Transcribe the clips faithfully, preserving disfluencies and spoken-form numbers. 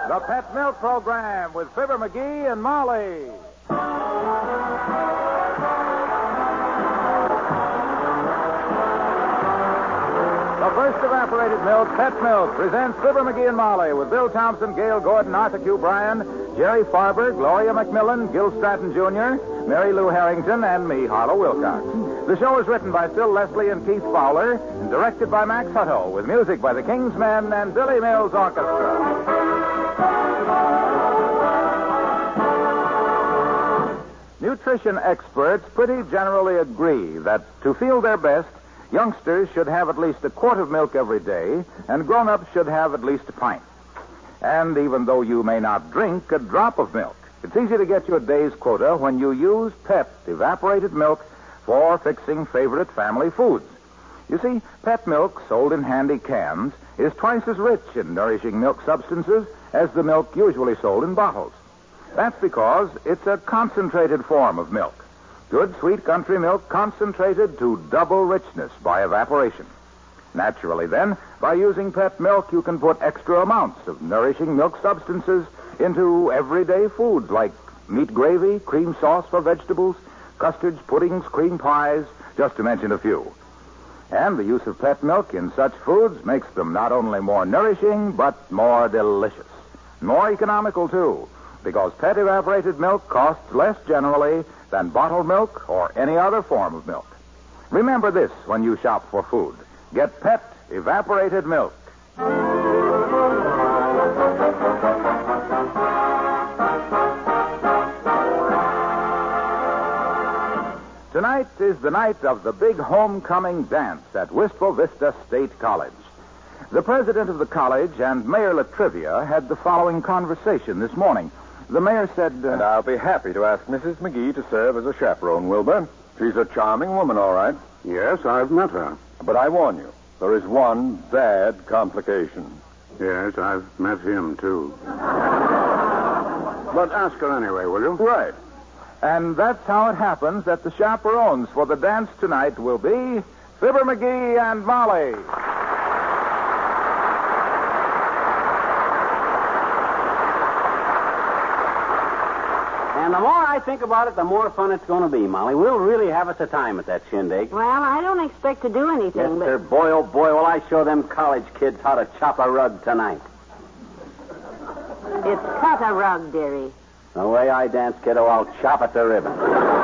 The Pet Milk Program with Fibber McGee and Molly. The first evaporated milk, Pet Milk, presents Fibber McGee and Molly with Bill Thompson, Gail Gordon, Arthur Q. Bryan, Jerry Farber, Gloria McMillan, Gil Stratton Junior, Mary Lou Harrington, and me, Harlow Wilcox. The show is written by Phil Leslie and Keith Fowler and directed by Max Hutto with music by the King's Men and Billy Mills Orchestra. Nutrition experts pretty generally agree that to feel their best, youngsters should have at least a quart of milk every day, and grown-ups should have at least a pint. And even though you may not drink a drop of milk, it's easy to get your day's quota when you use Pet evaporated milk for fixing favorite family foods. You see, Pet milk, sold in handy cans, is twice as rich in nourishing milk substances as the milk usually sold in bottles. That's because it's a concentrated form of milk. Good, sweet country milk concentrated to double richness by evaporation. Naturally, then, by using Pet milk, you can put extra amounts of nourishing milk substances into everyday foods like meat gravy, cream sauce for vegetables, custards, puddings, cream pies, just to mention a few. And the use of Pet milk in such foods makes them not only more nourishing, but more delicious. More economical, too, because Pet evaporated milk costs less generally than bottled milk or any other form of milk. Remember this when you shop for food. Get Pet evaporated milk. Tonight is the night of the big homecoming dance at Wistful Vista State College. The president of the college and Mayor Latrivia had the following conversation this morning. The mayor said... Uh, and I'll be happy to ask Missus McGee to serve as a chaperone, Wilbur. She's a charming woman, all right. Yes, I've met her. But I warn you, there is one bad complication. Yes, I've met him, too. But ask her anyway, will you? Right. And that's how it happens that the chaperones for the dance tonight will be Fibber McGee and Molly. And the more I think about it, the more fun it's going to be, Molly. We'll really have us a time at that shindig. Well, I don't expect to do anything, Yes, but... sir. Boy, oh, boy, will I show them college kids how to chop a rug tonight. It's cut a rug, dearie. The way I dance, kiddo, I'll chop it to ribbons.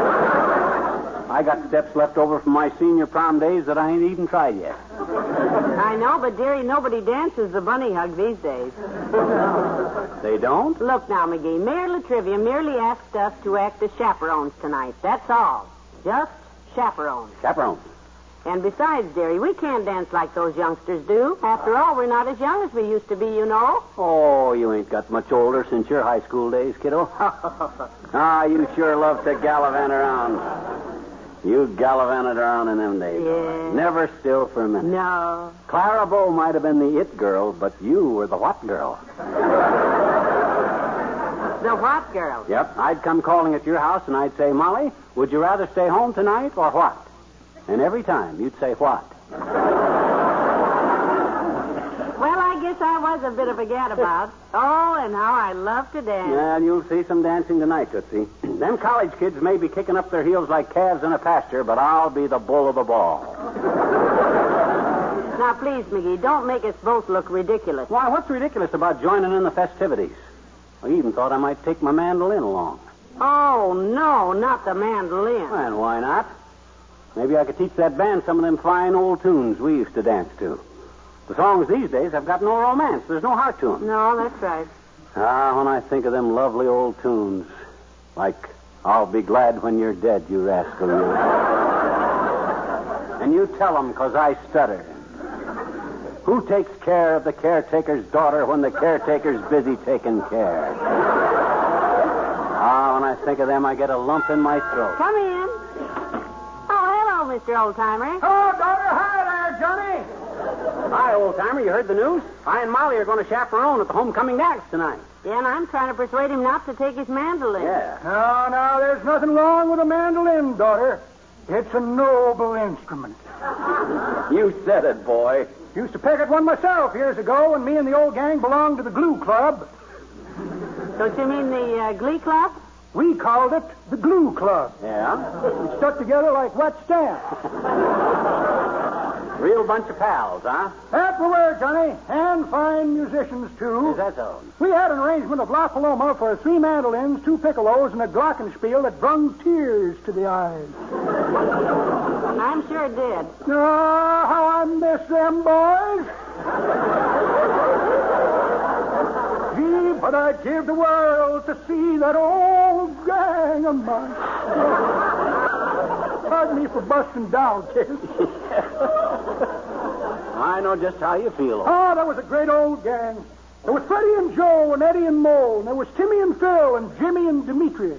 I got steps left over from my senior prom days that I ain't even tried yet. I know, but, dearie, nobody dances the bunny hug these days. They don't? Look now, McGee, Mayor Latrivia merely asked us to act as chaperones tonight. That's all. Just chaperones. Chaperones. And besides, dearie, we can't dance like those youngsters do. After all, we're not as young as we used to be, you know. Oh, you ain't got much older since your high school days, kiddo. Ah, you sure love to gallivant around. You gallivanted around in them days. Yeah. Never still for a minute. No. Clara Bow might have been the it girl, but you were the what girl? The what girl? Yep. I'd come calling at your house, and I'd say, Molly, would you rather stay home tonight or what? And every time, you'd say what? Well, I guess I was a bit of a gadabout. Oh, and how I love to dance. Yeah, and you'll see some dancing tonight, Tootsie. Them college kids may be kicking up their heels like calves in a pasture, but I'll be the bull of the ball. Now, please, McGee, don't make us both look ridiculous. Why, what's ridiculous about joining in the festivities? I even thought I might take my mandolin along. Oh, no, not the mandolin. And why not? Maybe I could teach that band some of them fine old tunes we used to dance to. The songs these days have got no romance. There's no heart to them. No, that's right. Ah, when I think of them lovely old tunes, like I'll Be Glad When You're Dead, You Rascal, You. And you tell them, 'cause I stutter. Who takes care of the caretaker's daughter when the caretaker's busy taking care? Ah, when I think of them, I get a lump in my throat. Come in. Oh, hello, Mister Oldtimer. Hello, daughter. Hi there, Johnny. Hi, old-timer. You heard the news? I and Molly are going to chaperone at the homecoming dance tonight. Yeah, and I'm trying to persuade him not to take his mandolin. Yeah. No, no, there's nothing wrong with a mandolin, daughter. It's a noble instrument. You said it, boy. Used to pick at one myself years ago when me and the old gang belonged to the Glue Club. Don't you mean the uh, Glee Club? We called it the Glue Club. Yeah? We stuck together like wet stamps. Real bunch of pals, huh? That we were, Johnny. And fine musicians, too. Is that so? We had an arrangement of La Paloma for three mandolins, two piccolos, and a glockenspiel that brung tears to the eyes. I'm sure it did. Oh, how I miss them boys. Gee, but I'd give the world to see that old gang of mine. Pardon me for busting down, kid. I know just how you feel. Oh, that was a great old gang. There was Freddie and Joe and Eddie and Mole, and there was Timmy and Phil and Jimmy and Demetrius.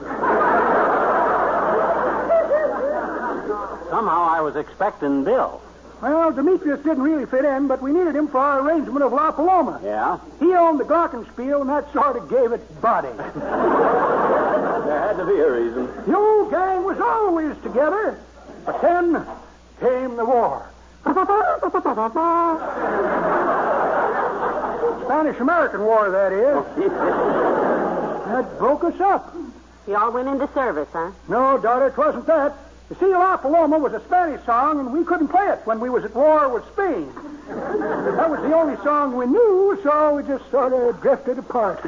Somehow I was expecting Bill. Well, Demetrius didn't really fit in, but we needed him for our arrangement of La Paloma. Yeah? He owned the glockenspiel, and that sort of gave it body. There had to be a reason. The old gang was always together, but then came the war. Spanish-American War, that is. That broke us up. You all went into service, huh? No, daughter, it wasn't that. You see, La Paloma was a Spanish song, and we couldn't play it when we was at war with Spain. That was the only song we knew, so we just sort of drifted apart.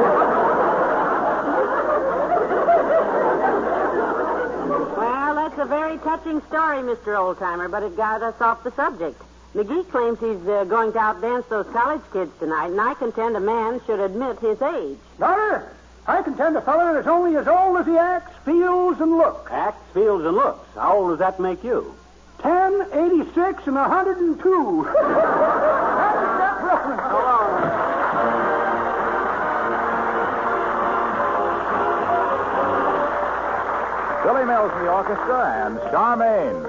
Well, that's a very touching story, Mister Oldtimer, but it got us off the subject. McGee claims he's uh, going to outdance those college kids tonight, and I contend a man should admit his age. Daughter, I contend a fella is only as old as he acts, feels, and looks. Acts, feels, and looks. How old does that make you? Ten, eighty-six, and a hundred and two. That's that reference. So long. Billy Mills in the orchestra and Charmaine.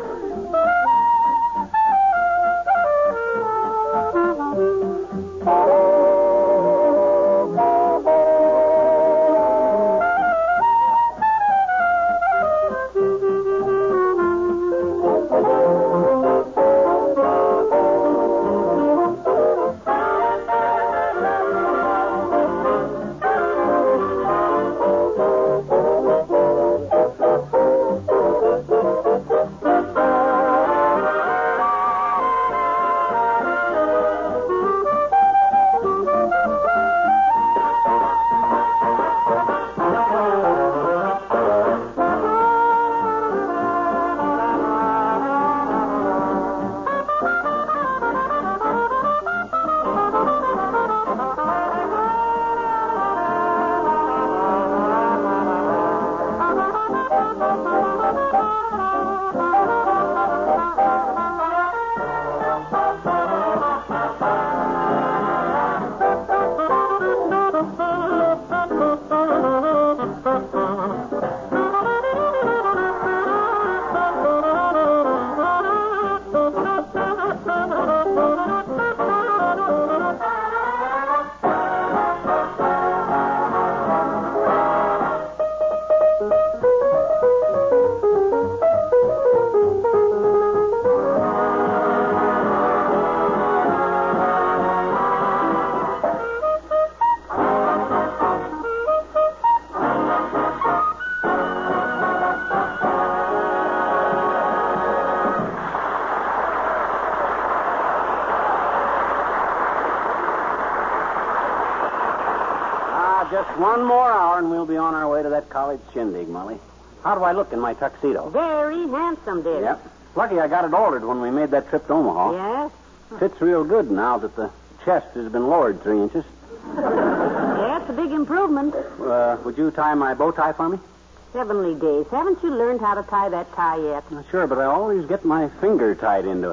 Just one more hour and we'll be on our way to that college shindig, Molly. How do I look in my tuxedo? Very handsome, dear. Yep. Lucky I got it altered when we made that trip to Omaha. Yes? Fits real good now that the chest has been lowered three inches. Yeah, it's a big improvement. Uh, would you tie my bow tie for me? Heavenly days. Haven't you learned how to tie that tie yet? Uh, sure, but I always get my finger tied into it.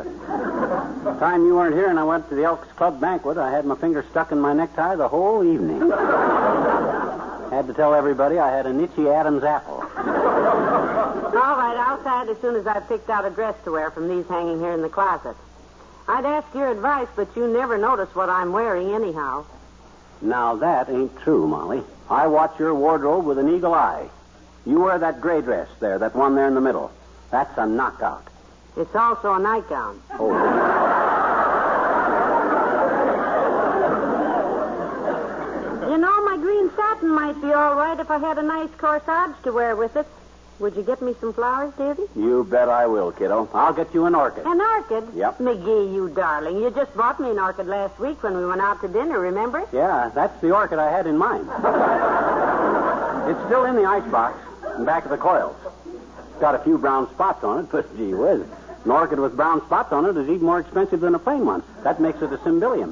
The time you weren't here and I went to the Elks Club banquet, I had my finger stuck in my necktie the whole evening. Had to tell everybody I had an itchy Adam's apple. All right, I'll tie it as soon as I've picked out a dress to wear from these hanging here in the closet. I'd ask your advice, but you never notice what I'm wearing anyhow. Now, that ain't true, Molly. I watch your wardrobe with an eagle eye. You wear that gray dress there, that one there in the middle. That's a knockout. It's also a nightgown. Oh. You know, my green satin might be all right if I had a nice corsage to wear with it. Would you get me some flowers, dearie? You bet I will, kiddo. I'll get you an orchid. An orchid? Yep. McGee, you darling. You just bought me an orchid last week when we went out to dinner, remember? Yeah, that's the orchid I had in mind. It's still in the icebox, in back of the coils. It's got a few brown spots on it, but gee whiz. An orchid with brown spots on it is even more expensive than a plain one. That makes it a cymbilium.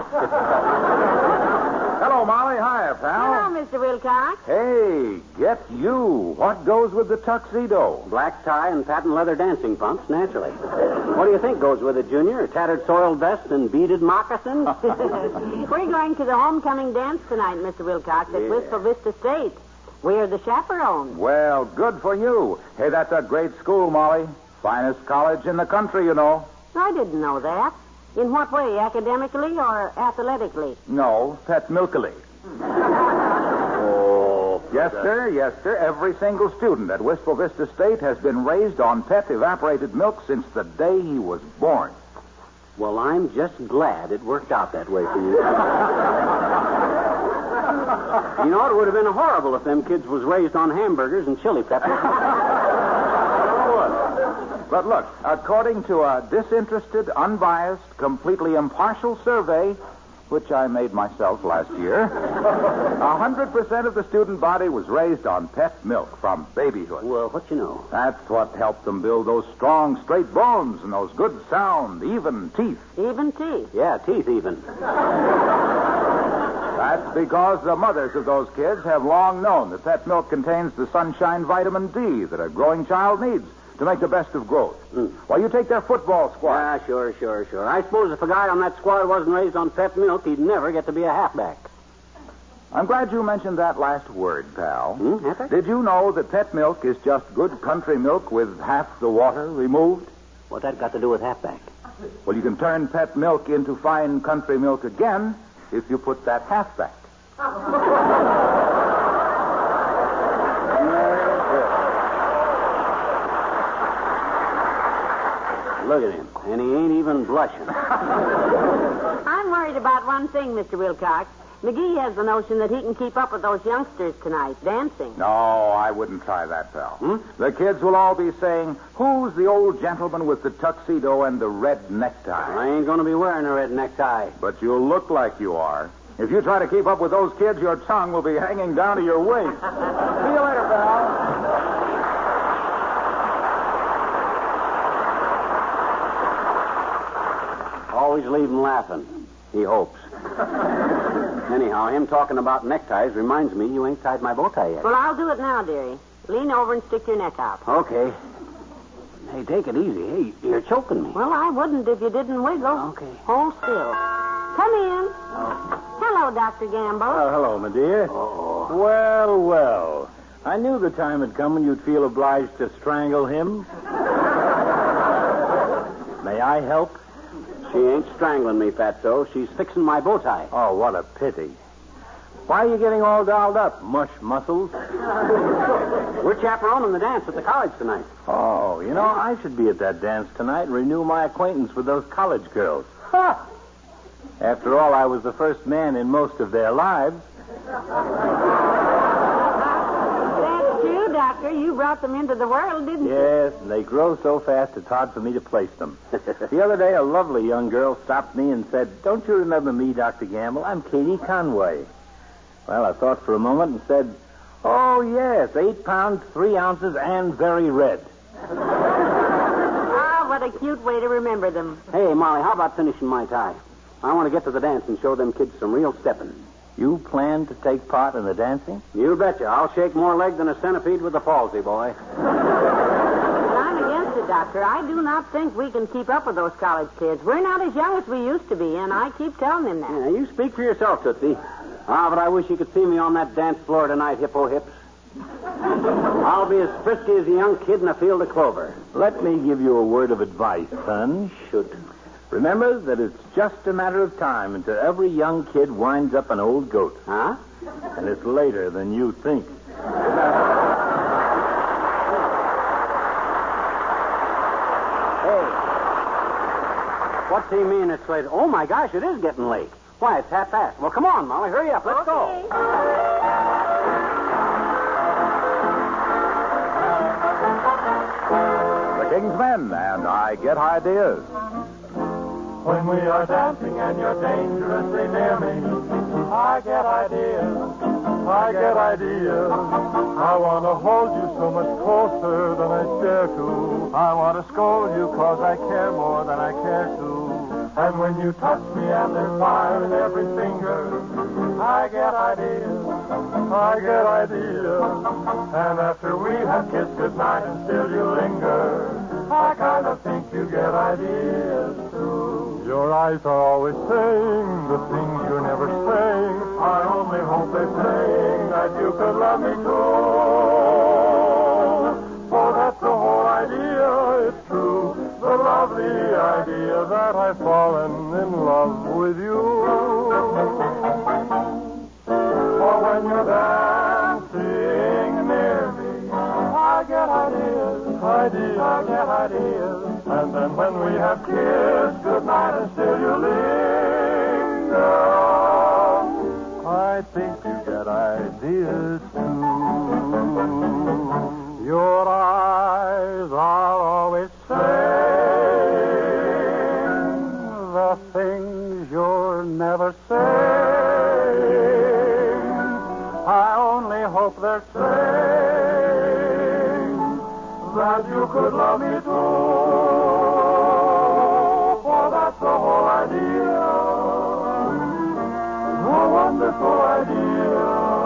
Hello, Molly. Hiya, pal. Hello, Mister Wilcox. Hey, get you. What goes with the tuxedo? Black tie and patent leather dancing pumps, naturally. What do you think goes with it, Junior? A tattered soiled vest and beaded moccasins? We're going to the homecoming dance tonight, Mister Wilcox, at Yeah. Wistful Vista State. We're the chaperones. Well, good for you. Hey, that's a great school, Molly. Finest college in the country, you know. I didn't know that. In what way, academically or athletically? No, pet milkily. Oh. Yes, sir. Yes, sir. Every single student at Wistful Vista State has been raised on pet evaporated milk since the day he was born. Well, I'm just glad it worked out that way for you. You know, it would have been horrible if them kids was raised on hamburgers and chili peppers. But look, according to a disinterested, unbiased, completely impartial survey, which I made myself last year, one hundred percent of the student body was raised on pet milk from babyhood. Well, what you know? That's what helped them build those strong, straight bones and those good, sound, even teeth. Even teeth. Yeah, teeth even. That's because the mothers of those kids have long known that pet milk contains the sunshine vitamin D that a growing child needs to make the best of growth. Mm. Why, you take their football squad. Yeah, sure, sure, sure. I suppose if a guy on that squad wasn't raised on pet milk, he'd never get to be a halfback. I'm glad you mentioned that last word, pal. Hmm, halfback? Did you know that pet milk is just good country milk with half the water removed? What's that got to do with halfback? Well, you can turn pet milk into fine country milk again if you put that half back. Look at him. And he ain't even blushing. I'm worried about one thing, Mister Wilcox. McGee has the notion that he can keep up with those youngsters tonight, dancing. No, I wouldn't try that, pal. Hmm? The kids will all be saying, who's the old gentleman with the tuxedo and the red necktie? I ain't going to be wearing a red necktie. But you'll look like you are. If you try to keep up with those kids, your tongue will be hanging down to your waist. See you later, pal. Always leave him laughing. He hopes. Anyhow, him talking about neckties reminds me you ain't tied my bow tie yet. Well, I'll do it now, dearie. Lean over and stick your neck out. Okay. Hey, take it easy. Hey, you're choking me. Well, I wouldn't if you didn't wiggle. Okay. Hold still. Come in. Hello, Doctor Gamble. Oh, hello, my dear. Oh. Well, well. I knew the time had come when you'd feel obliged to strangle him. May I help? She ain't strangling me, Fatso. She's fixing my bow tie. Oh, what a pity. Why are you getting all dolled up, mush muscles? We're chaperoning the dance at the college tonight. Oh, you know, I should be at that dance tonight and renew my acquaintance with those college girls. Huh. After all, I was the first man in most of their lives. That's true, Doctor. You brought them into the world, didn't you? Yes, and they grow so fast it's hard for me to place them. The other day, a lovely young girl stopped me and said, "Don't you remember me, Doctor Gamble? I'm Katie Conway." Well, I thought for a moment and said, "Oh, yes, eight pounds, three ounces, and very red." Ah, what a cute way to remember them. Hey, Molly, how about finishing my tie? I want to get to the dance and show them kids some real stepping. You plan to take part in the dancing? You betcha. I'll shake more leg than a centipede with a palsy, boy. But I'm against it, Doctor. I do not think we can keep up with those college kids. We're not as young as we used to be, and I keep telling them that. Yeah, you speak for yourself, Tootsie. Ah, but I wish you could see me on that dance floor tonight, hippo hips. I'll be as frisky as a young kid in a field of clover. Let me give you a word of advice, son. Shoot. Remember that it's just a matter of time until every young kid winds up an old goat. Huh? And it's later than you think. Hey. What's he mean it's late? Oh, my gosh, it is getting late. Why, it's half past. Well, come on, Molly. Hurry up. Let's Okay. go. Things Mend and I Get Ideas. When we are dancing and you're dangerously near me, I get ideas, I get ideas. I want to hold you so much closer than I dare to. I want to scold you cause I care more than I care to. And when you touch me and there's fire in every finger, I get ideas, I get ideas. And after we have kissed goodnight and still you linger, I kind of think you get ideas too. Your eyes are always saying the things you're never saying. I only hope they're saying that you could love me too. For that's the whole idea, it's true. The lovely idea that I've fallen in love with you. For when you're dancing near me, I get ideas, ideas, I get ideas. And then when we have kissed goodnight and still you linger, I think you get ideas too. Your eyes are always saying the things you're never saying. I only hope they're saying that you could love me too. For that's the whole idea, the wonderful idea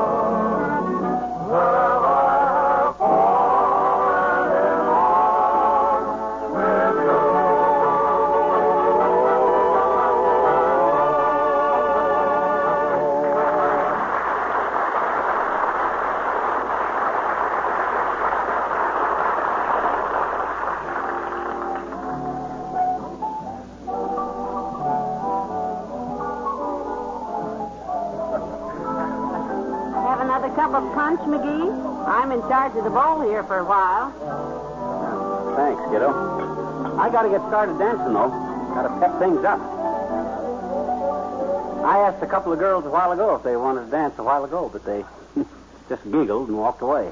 that I've fallen in love with you. Cup of punch, McGee? I'm in charge of the bowl here for a while. Thanks, kiddo. I gotta get started dancing, though. Gotta pep things up. I asked a couple of girls a while ago if they wanted to dance a while ago, but they just giggled and walked away.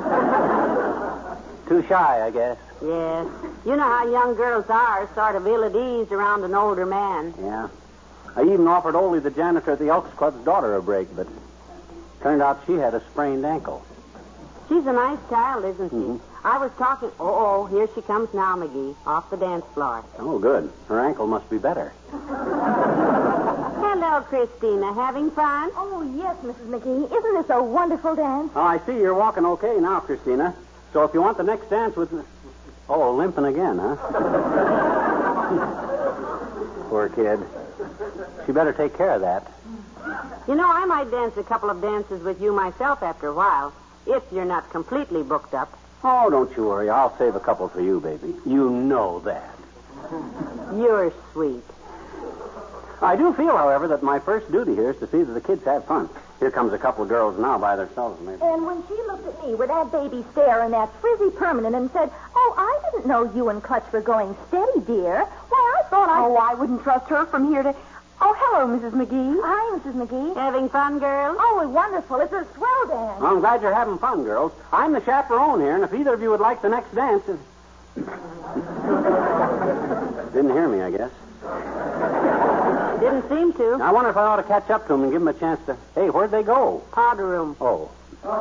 Too shy, I guess. Yes. You know how young girls are, sort of ill at ease around an older man. Yeah. I even offered Olie, the janitor at the Elks Club's daughter, a break, but turned out she had a sprained ankle. She's a nice child, isn't she? Mm-hmm. I was talking... Oh, oh, here she comes now, McGee, off the dance floor. Oh, good. Her ankle must be better. Hello, Christina. Having fun? Oh, yes, Missus McGee. Isn't this a wonderful dance? Oh, I see you're walking okay now, Christina. So if you want the next dance with... Oh, limping again, huh? Poor kid. She better take care of that. You know, I might dance a couple of dances with you myself after a while, if you're not completely booked up. Oh, don't you worry. I'll save a couple for you, baby. You know that. You're sweet. I do feel, however, that my first duty here is to see that the kids have fun. Here comes a couple of girls now by themselves, maybe. And when she looked at me with that baby stare and that frizzy permanent and said, "Oh, I didn't know you and Clutch were going steady, dear," why, I thought I... Oh, I wouldn't trust her from here to... Oh, hello, Missus McGee. Hi, Missus McGee. Having fun, girls? Oh, wonderful. It's a swell dance. Well, I'm glad you're having fun, girls. I'm the chaperone here, and if either of you would like the next dance... It... Didn't hear me, I guess. Didn't seem to. I wonder if I ought to catch up to them and give them a chance to... Hey, where'd they go? Powder room. Oh.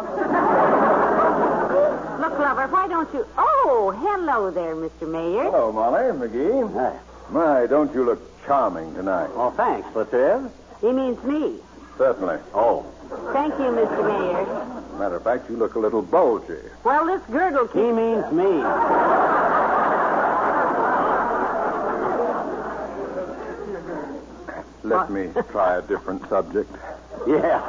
Look, Lover, why don't you... Oh, hello there, Mister Mayor. Hello, Molly. McGee. Hey. My, don't you look charming tonight. Oh, thanks, Latriv. He means me. Certainly. Oh. Thank you, Mister Mayor. Matter of fact, you look a little bulgy. Well, this girdle keeps... He means me. Let me try a different subject. Yeah.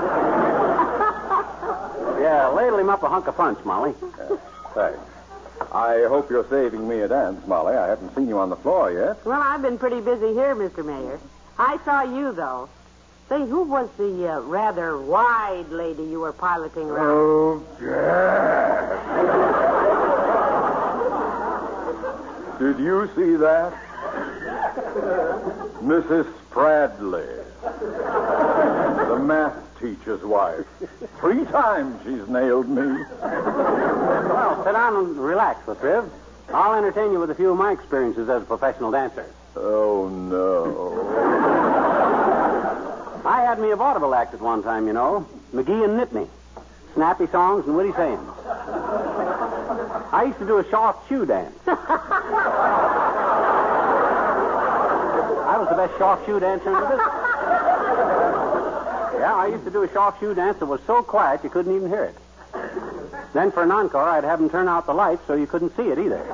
Yeah, ladle him up a hunk of punch, Molly. Uh, thanks. I hope you're saving me a dance, Molly. I haven't seen you on the floor yet. Well, I've been pretty busy here, Mister Mayor. I saw you, though. Say, who was the uh, rather wide lady you were piloting around? Oh, Jack. Did you see that? Missus Spradley. The math teacher's wife. Three times she's nailed me. Well, sit down and relax, Latriv. I'll entertain you with a few of my experiences as a professional dancer. Oh, no. I had me a vaudeville act at one time, you know. McGee and Nitney. Snappy songs and witty sayings. I used to do a soft shoe dance. I was the best soft shoe dancer in the business. Yeah, I used to do a soft shoe dance that was so quiet you couldn't even hear it. Then for an encore, I'd have them turn out the lights so you couldn't see it either.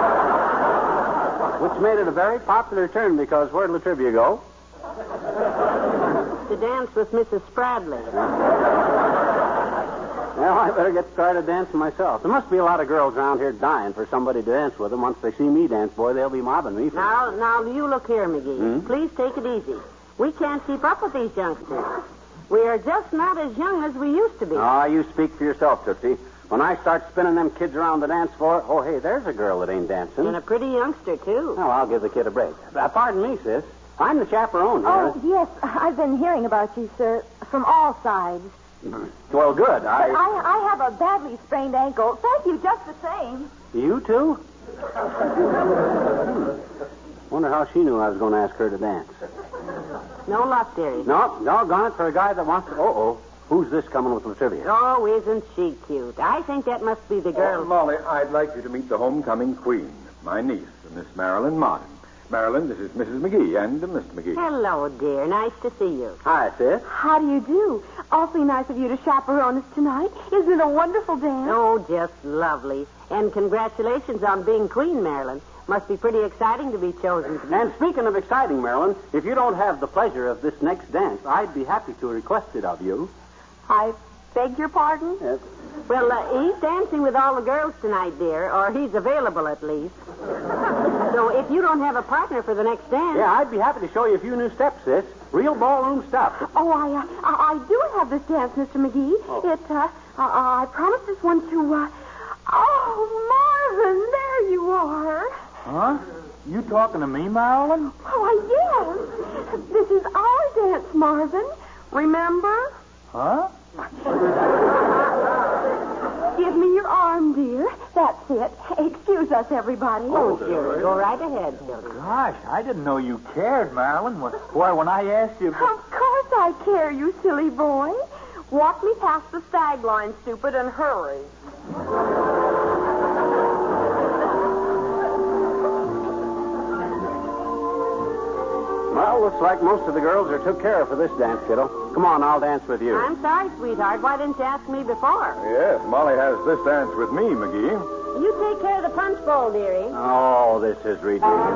Which made it a very popular turn because where'd La Trivia go? To dance with Missus Spradley. Well, I better get started dancing myself. There must be a lot of girls around here dying for somebody to dance with them. Once they see me dance, boy, they'll be mobbing me for Now, now, you look here, McGee. Hmm? Please take it easy. We can't keep up with these youngsters. We are just not as young as we used to be. Ah, you speak for yourself, Tootsie. When I start spinning them kids around the dance floor, oh, hey, there's a girl that ain't dancing. And a pretty youngster, too. Well, I'll give the kid a break. Uh, pardon me, sis. I'm the chaperone here. Oh, yes. I've been hearing about you, sir, from all sides. Well, good. I... But I, I have a badly sprained ankle. Thank you just the same. You too? Wonder how she knew I was going to ask her to dance. No luck, dearie. No, doggone it for a guy that wants to... Uh-oh. Who's this coming with La Trivia? Oh, isn't she cute? I think that must be the girl. Oh, Molly, I'd like you to meet the homecoming queen, my niece, Miss Marilyn Martin. Marilyn, this is Missus McGee and uh, Mister McGee. Hello, dear. Nice to see you. Hi, sis. How do you do? Awfully nice of you to chaperone us tonight. Isn't it a wonderful dance? Oh, just lovely. And congratulations on being queen, Marilyn. Must be pretty exciting to be chosen to be. And speaking of exciting, Marilyn, if you don't have the pleasure of this next dance, I'd be happy to request it of you. I beg your pardon? Yes. Well, uh, he's dancing with all the girls tonight, dear, or he's available at least. So if you don't have a partner for the next dance... Yeah, I'd be happy to show you a few new steps, sis. Real ballroom stuff. Oh, I, uh, I, I do have this dance, Mister McGee. Oh. It, uh, uh, I promised this one to, uh... Oh, Marvin, there you are. Huh? You talking to me, Marilyn? Oh, yes. This is our dance, Marvin. Remember? Huh? Give me your arm, dear. That's it. Excuse us, everybody. Oh, dear. Go right ahead, Hildy. Gosh, I didn't know you cared, Marilyn. Boy, when I asked you... Of course I care, you silly boy. Walk me past the stag line, stupid, and hurry. Well, looks like most of the girls are took care of for this dance, kiddo. Come on, I'll dance with you. I'm sorry, sweetheart. Why didn't you ask me before? Yes, Molly has this dance with me, McGee. You take care of the punch bowl, dearie. Oh, this is ridiculous.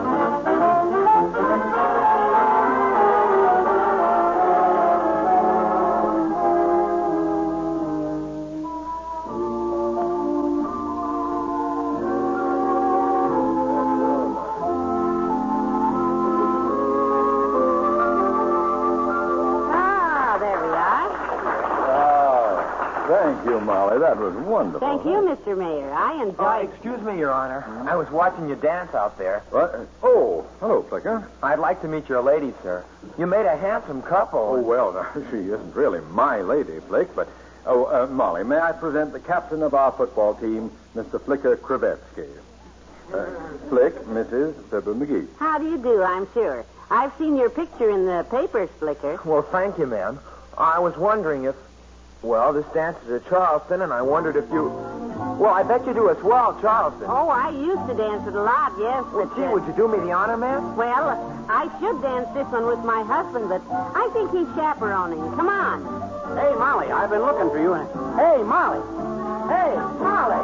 Thank you, Molly. That was wonderful. Thank you, Mister Mayor. I enjoyed... Uh, excuse me, Your Honor. I was watching you dance out there. What? Oh, hello, Flicker. I'd like to meet your lady, sir. You made a handsome couple. Oh, well, now, she isn't really my lady, Flick, but... Oh, uh, Molly, may I present the captain of our football team, Mister Flicker Krivetsky. Uh, Flick, Missus Fibber McGee. How do you do, I'm sure. I've seen your picture in the papers, Flicker. Well, thank you, ma'am. I was wondering if... Well, this dance is at Charleston, and I wondered if you... Well, I bet you do as well, Charleston. Oh, I used to dance it a lot, yes. Well, but, gee, uh, would you do me the honor, ma'am? Well, I should dance this one with my husband, but I think he's chaperoning. Come on. Hey, Molly, I've been looking for you. Hey, Molly. Hey, Molly.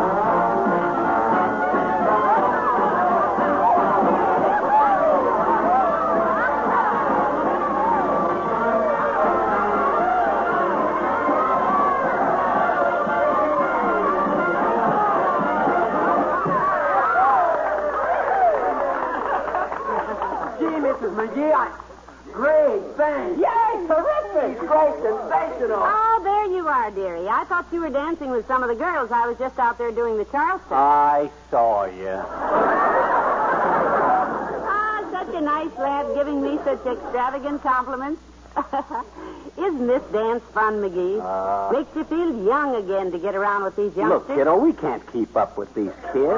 McGee, I... Great, thanks. Yay, terrific. Great, sensational. Oh, there you are, dearie. I thought you were dancing with some of the girls. I was just out there doing the Charleston. I saw you. Ah, such a nice lad giving me such extravagant compliments. Isn't this dance fun, McGee? Uh, Makes you feel young again to get around with these youngsters. Look, kiddo, we can't keep up with these kids.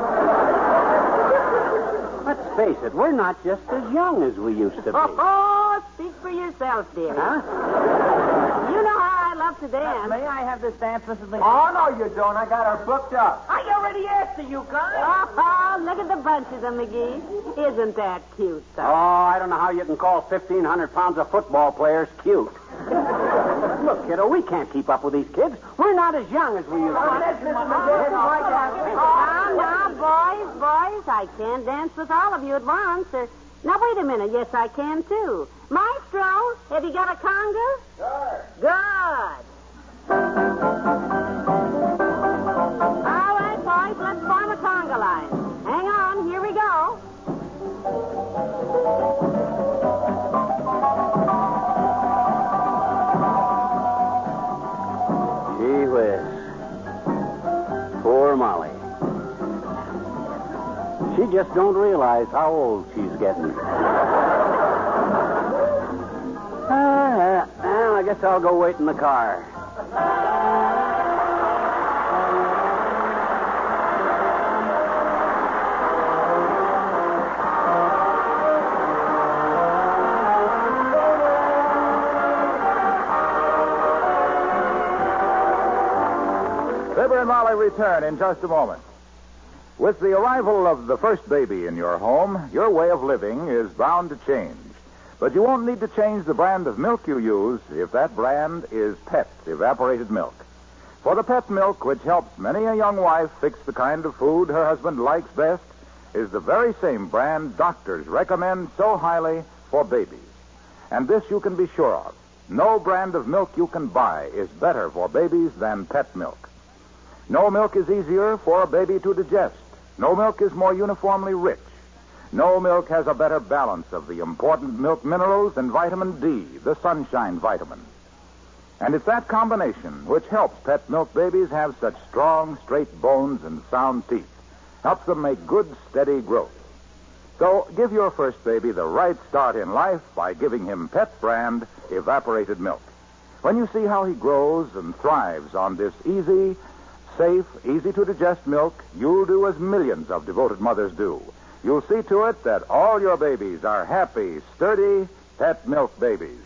Let's face it, we're not just as young as we used to be. Oh, speak for yourself, dear. Huh? You know how I love to dance. May I have this dance, Missus McGee? Oh, no, you don't. I got her booked up. I already asked you, guys. Oh, look at the bunch of them, McGee. Isn't that cute, Oh, son? I don't know how you can call fifteen hundred pounds of football players cute. Look, kiddo, we can't keep up with these kids. We're not as young as we used to be. Now, now, boys, boys, I can't dance with all of you at once. Uh, now, wait a minute. Yes, I can, too. Maestro, have you got a conga? Sure. Good. All right, boys, let's form a conga line. Hang on, here we go. Gee whiz. Poor Molly. She just don't realize how old she's getting. Uh, well, I guess I'll go wait in the car. Fibber and Molly return in just a moment. With the arrival of the first baby in your home, your way of living is bound to change. But you won't need to change the brand of milk you use if that brand is Pet evaporated milk. For the Pet milk, which helps many a young wife fix the kind of food her husband likes best, is the very same brand doctors recommend so highly for babies. And this you can be sure of. No brand of milk you can buy is better for babies than Pet milk. No milk is easier for a baby to digest. No milk is more uniformly rich. No milk has a better balance of the important milk minerals and vitamin D, the sunshine vitamin. And it's that combination which helps Pet milk babies have such strong, straight bones and sound teeth. Helps them make good, steady growth. So give your first baby the right start in life by giving him Pet brand evaporated milk. When you see how he grows and thrives on this easy, safe, easy-to-digest milk, you'll do as millions of devoted mothers do. You'll see to it that all your babies are happy, sturdy, Pet milk babies.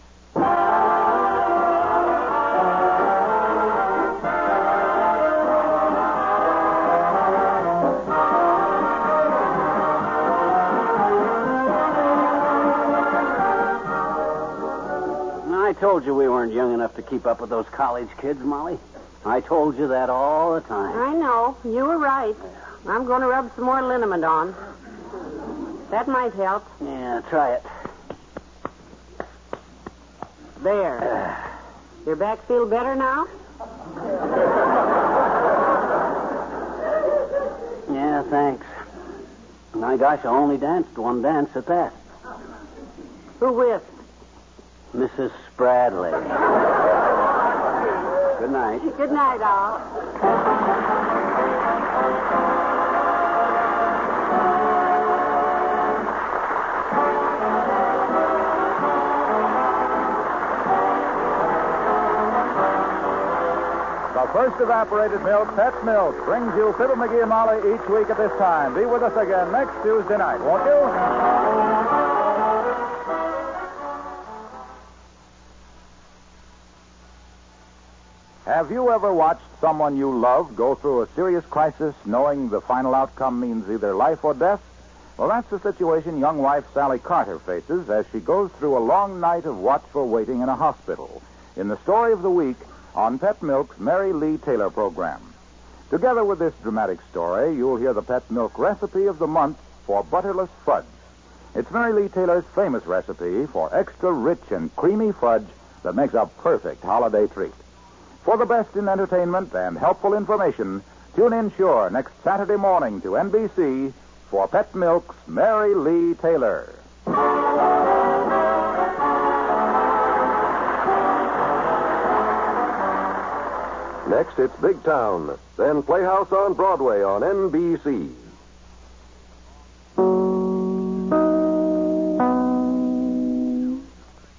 I told you we weren't young enough to keep up with those college kids, Molly. I told you that all the time. I know. You were right. I'm going to rub some more liniment on. That might help. Yeah, try it. There. Your back feel better now? Yeah, thanks. My gosh, I only danced one dance at that. Who with? Missus Spradley. Good night. Good night, all. The first evaporated milk, Pet milk, brings you Fibber McGee and Molly each week at this time. Be with us again next Tuesday night, won't you? Have you ever watched someone you love go through a serious crisis knowing the final outcome means either life or death? Well, that's the situation young wife Sally Carter faces as she goes through a long night of watchful waiting in a hospital. In the story of the week on Pet Milk's Mary Lee Taylor program. Together with this dramatic story, you'll hear the Pet Milk recipe of the month for butterless fudge. It's Mary Lee Taylor's famous recipe for extra rich and creamy fudge that makes a perfect holiday treat. For the best in entertainment and helpful information, tune in sure next Saturday morning to N B C for Pet Milk's Mary Lee Taylor. Next, it's Big Town, then Playhouse on Broadway on N B C.